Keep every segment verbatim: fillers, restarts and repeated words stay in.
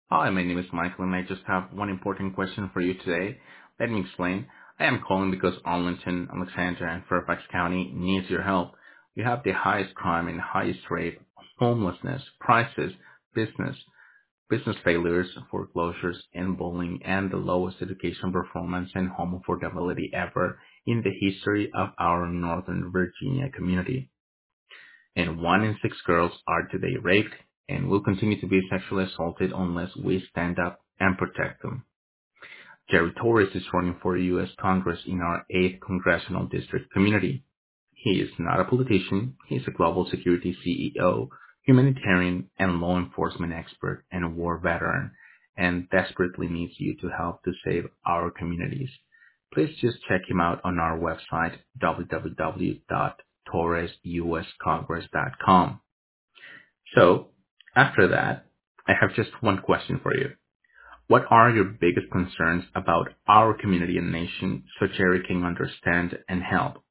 Hi, my name is Michael, and I just have one important question for you today. Let me explain. I am calling because Arlington, Alexandria, and Fairfax County needs your help. We have the highest crime and highest rate, homelessness, crisis, business, business failures, foreclosures, and bullying, and the lowest education performance and home affordability ever in the history of our Northern Virginia community. And one in six girls are today raped and will continue to be sexually assaulted unless we stand up and protect them. Jerry Torres is running for U S Congress in our eighth Congressional District community. He is not a politician. He is a global security C E O, humanitarian and law enforcement expert, and a war veteran, and desperately needs you to help to save our communities. Please just check him out on our website, w w w dot torres u s congress dot com. So, after that, I have just one question for you. What are your biggest concerns about our community and nation so Jerry can understand and help?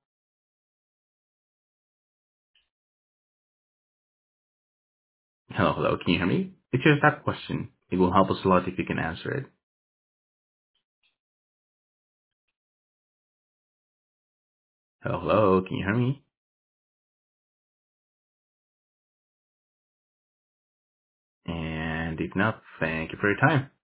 Hello, hello, can you hear me? It's just that question. It will help us a lot if you can answer it. Hello, hello, can you hear me? And if not, thank you for your time.